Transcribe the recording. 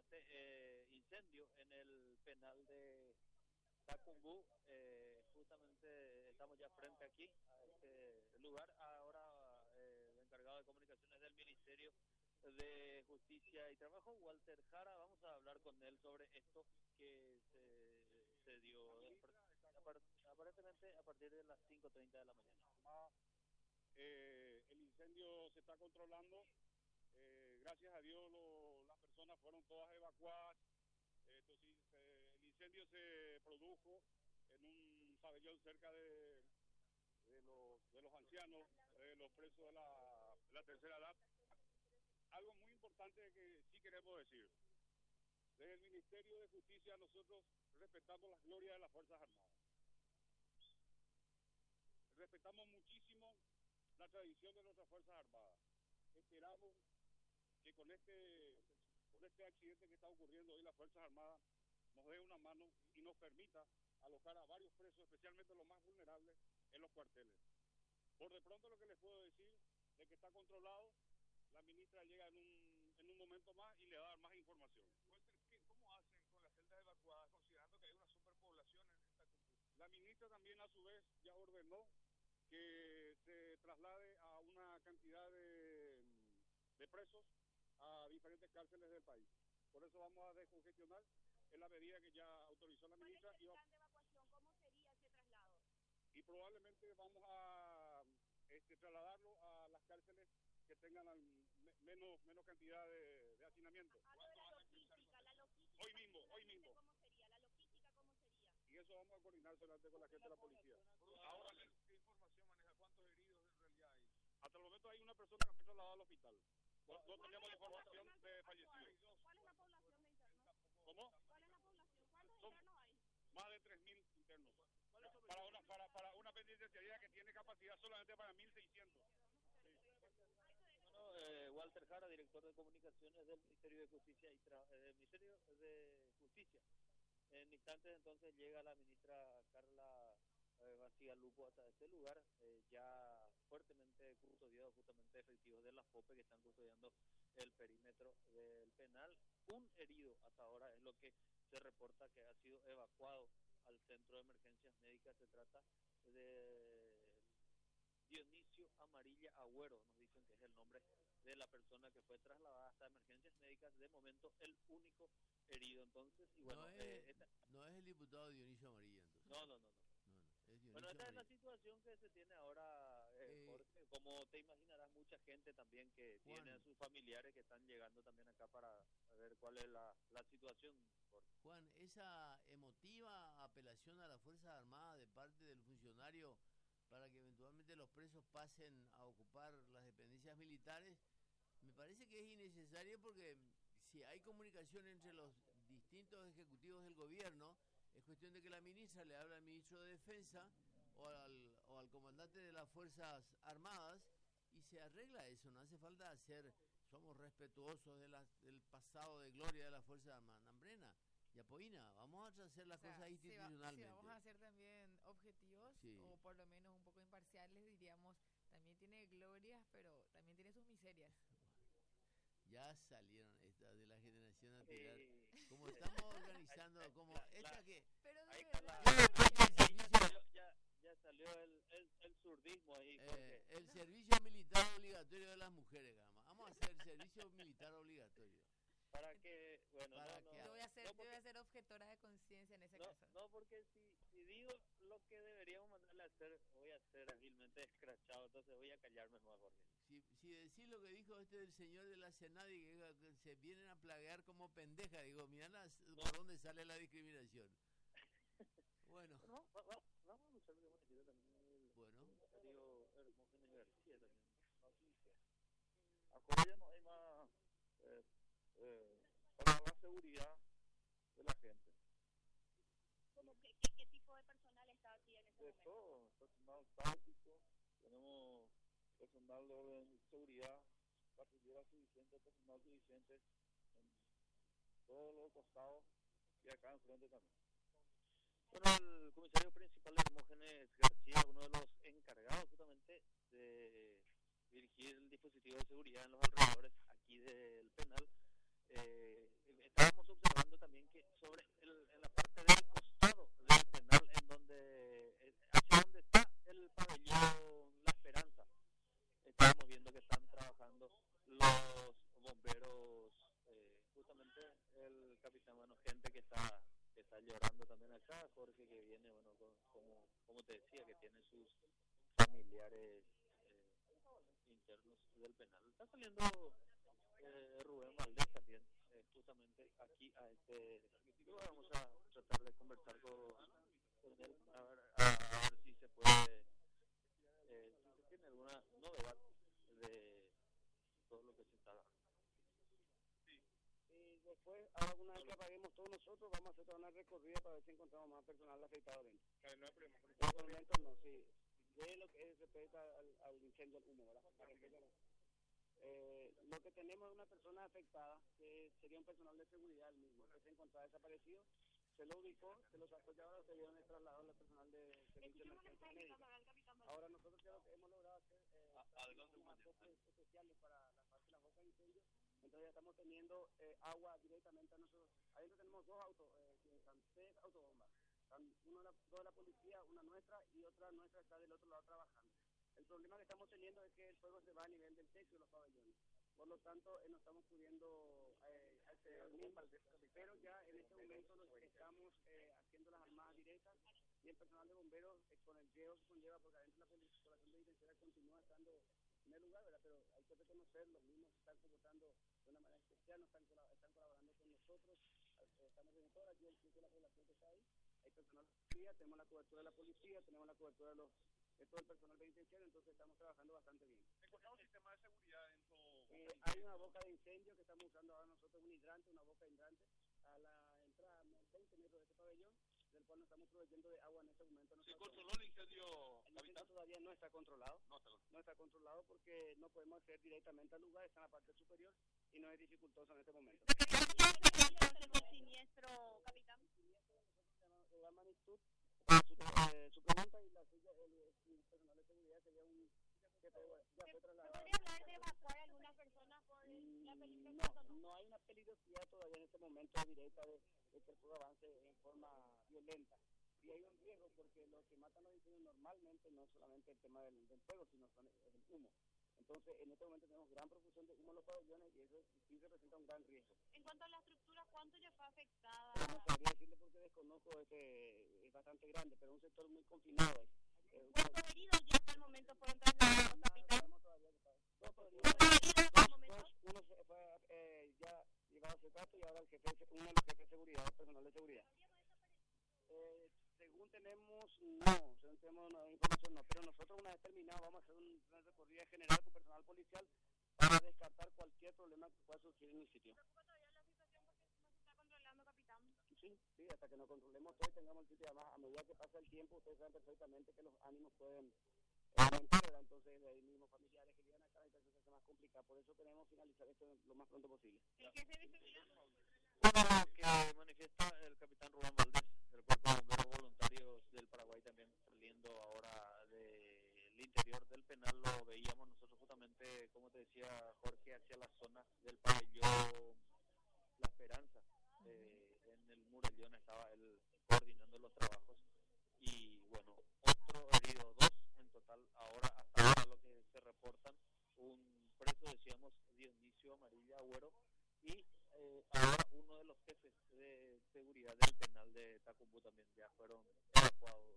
este incendio en el penal de Tacumbú. Justamente estamos ya frente aquí a este lugar. Ahora el encargado de comunicaciones del Ministerio de Justicia y Trabajo, Walter Jara, vamos a hablar con él sobre esto que se dio aparentemente a partir de las 5:30 de la mañana. El incendio se está controlando. Gracias a Dios las personas fueron todas evacuadas. Entonces, el incendio se produjo en un pabellón cerca de los ancianos, los presos de la tercera edad. Algo muy importante que sí queremos decir. Desde el Ministerio de Justicia nosotros respetamos las glorias de las Fuerzas Armadas. Respetamos muchísimo la tradición de nuestras Fuerzas Armadas. Esperamos que con este accidente que está ocurriendo hoy, las Fuerzas Armadas nos dé una mano y nos permita alojar a varios presos, especialmente los más vulnerables, en los cuarteles. Por de pronto lo que les puedo decir es que está controlado. La ministra llega en un momento más y le va a dar más información. Walter, ¿cómo hacen con las celdas evacuadas, considerando que hay una superpoblación en esta cultura? La ministra también a su vez ya ordenó que se traslade a una cantidad de presos a diferentes cárceles del país. Por eso vamos a descongestionar en la medida que ya autorizó la ministra. ¿Cuál es el plan de evacuación? ¿Cómo sería ese traslado? Y probablemente vamos a trasladarlo a las cárceles que tengan menos cantidad de hacinamiento. Hablo de la logística. Hoy mismo. ¿Cómo sería? ¿La logística cómo sería? Y eso vamos a coordinar solamente con la gente de la policía. Ahora, ¿qué información maneja? ¿Cuántos heridos en realidad hay? Hasta el momento hay una persona que fue trasladada al hospital. No tenemos la información de fallecidos. ¿Cuál es la población de internos? ¿Cómo? ¿Cuál es la población? ¿Cuántos Son internos hay? más de 3.000 internos. Para una penitenciaría que tiene capacidad solamente para 1.600. Bueno, Walter Jara, director de comunicaciones del Ministerio de Justicia del Ministerio de Justicia. En instantes entonces llega la ministra Carla García Lupo hasta este lugar, ya fuertemente custodiado justamente efectivos de la FOPE que están custodiando el perímetro del penal. Un herido hasta ahora es lo que se reporta que ha sido evacuado al centro de emergencias médicas. Se trata de Dionisio Amarilla Agüero, nos dicen que es el nombre de la persona que fue trasladada hasta emergencias médicas, de momento el único herido. Entonces, y bueno, no es el diputado Dionisio Amarilla, entonces. No, es Dionisio bueno, esta Amarilla. es la situación que se tiene ahora, Jorge. Como te imaginarás, mucha gente también que Juan, tiene a sus familiares que están llegando también acá para ver cuál es la situación, Jorge. Juan, esa emotiva apelación a las Fuerzas Armadas de parte del funcionario para que eventualmente los presos pasen a ocupar las dependencias militares, me parece que es innecesario, porque si hay comunicación entre los distintos ejecutivos del gobierno, es cuestión de que la ministra le hable al ministro de Defensa o al comandante de las Fuerzas Armadas y se arregla eso. No hace falta somos respetuosos del pasado de gloria de las Fuerzas Armadas. Nambrena y Apoina, vamos a hacer las cosas institucionalmente. Si vamos a ser también objetivos, sí, o por lo menos un poco imparciales, diríamos, también tiene glorias, pero también tiene sus miserias. Ya salieron estas de la generación a tirar. Como estamos organizando, como esta que... Pero de ahí verdad, ya salió el surdismo ahí. El servicio militar obligatorio de las mujeres, Gama. Vamos a hacer servicio militar obligatorio. Para que, bueno, yo voy a ser objetora de conciencia en ese caso. No, porque si digo lo que deberíamos mandarle a hacer, voy a ser ágilmente escrachado, entonces voy a callarme más, Jorge. Si decís lo que dijo del señor de la Senadi, que se vienen a plaguear como pendeja, digo, mirá por dónde sale la discriminación. Bueno. Vamos a luchar lo que hemos también. Bueno. Digo, Hermógenes García también. Ahora ya no hay más para la seguridad de la gente. ¿Qué tipo de personal está aquí en ese momento? Todo, personal táctico, tenemos personal de orden de seguridad, patrullera suficiente, personal suficiente en todos los costados y acá enfrente también. Bueno, el comisario principal de Hermógenes García, uno de los encargados justamente de dirigir el dispositivo de seguridad en los alrededores aquí del penal, estábamos llorando también acá, Jorge que viene, bueno, como te decía, que tiene sus familiares internos del penal. Está saliendo Rubén Valdés también, justamente aquí a este sitio. Vamos a tratar de conversar con él, a ver si se puede, si se tiene alguna novedad de todo lo que se está dando. Y después, ahora una vez que apaguemos todos nosotros, vamos a hacer toda una recorrida para ver si encontramos más personal afectado dentro. No hay problema. Por el momento no, sí. De lo que respecta al incendio, al humo, ¿verdad? Lo que tenemos es una persona afectada, que sería un personal de seguridad el mismo, que se encontraba desaparecido, se lo ubicó, se lo sacó ya, ahora se dieron el traslado al personal de servicio de emergencia médica. Ahora nosotros ya lo que hemos logrado hacer unas focos especiales para la fase de las focas de incendio, entonces ya estamos teniendo agua directamente a nosotros. Adentro tenemos dos autos, tres autobombas, dos de la policía, una nuestra y otra nuestra está del otro lado trabajando. El problema que estamos teniendo es que el fuego se va a nivel del techo de los pabellones. Por lo tanto, no estamos pudiendo acceder al mismo, pero ya en este momento estamos haciendo las armadas directas y el personal de bomberos con el riesgo que conlleva, porque adentro la población penitenciaria continúa estando en el lugar, ¿verdad? Pero hay que reconocer, los mismos se están comportando de una manera especial, están colaborando con nosotros, estamos en toda aquí el sitio de la población que está ahí, hay personal de policía, tenemos la cobertura de la policía, tenemos la cobertura de todo el personal penitenciario, entonces estamos trabajando bastante bien. ¿Encontramos un sistema de seguridad dentro? Hay una boca de incendio que estamos usando ahora nosotros, un hidrante, una boca de hidrante, a la entrada a 20 metros de este pabellón, del cual nos estamos proveyendo de agua en este momento. ¿Se controló el incendio, capitán? El incendio todavía no está controlado. No está controlado porque no podemos acceder directamente al lugar, está en la parte superior y no es dificultoso en este momento. ¿El siniestro, capitán? La magnitud, su pregunta y la suya, el personal de seguridad sería un que ya fue trasladado. ¿Podría hablar de evacuar a algunas personas por la peligrosidad o no? No hay una peligrosidad todavía en este momento directa de que el fuego avance en forma violenta. Y hay un riesgo porque lo que matan los incendios normalmente no es solamente el tema del fuego, sino el humo. Entonces, en este momento tenemos gran profusión de humo en los pabellones y eso sí representa un gran riesgo. En cuanto a la estructura, ¿cuánto ya fue afectada? No sabría decirle porque desconozco, es bastante grande, pero es un sector muy confinado. ¿Cuántos heridos ya hasta el momento fueron trasladados, capitán? ¿Cuántos heridos hasta el momento? Uno se fue ya llevado a ese caso y ahora uno de los jefes de seguridad, el personal de seguridad. Según tenemos información no, pero nosotros una vez terminado vamos a hacer una recorrida general con personal policial para descartar cualquier problema que pueda surgir en el sitio. ¿Preocupa todavía la situación porque no se está controlando, capitán? Sí, hasta que nos controlemos todo y tengamos el sitio, además a medida que pasa el tiempo ustedes saben perfectamente que los ánimos pueden aumentar, entonces ahí mismo familiares que viven acá, entonces se hace más complicado, por eso queremos finalizar esto lo más pronto posible. ¿El jefe de seguridad? Bueno, lo que manifiesta el capitán Rubén Valdés, del Cuerpo de Bomberos Voluntarios del Paraguay, también saliendo ahora del interior del penal, lo veíamos nosotros justamente, como te decía Jorge, hacia la zona del pabellón La Esperanza. En el Murallón estaba él coordinando los trabajos y bueno, otro herido, dos en total, hasta ahora lo que se reportan, un preso, decíamos, Dionisio Amarilla Agüero, y ahora uno de los jefes de seguridad del penal de Tacumbú también ya fueron evacuados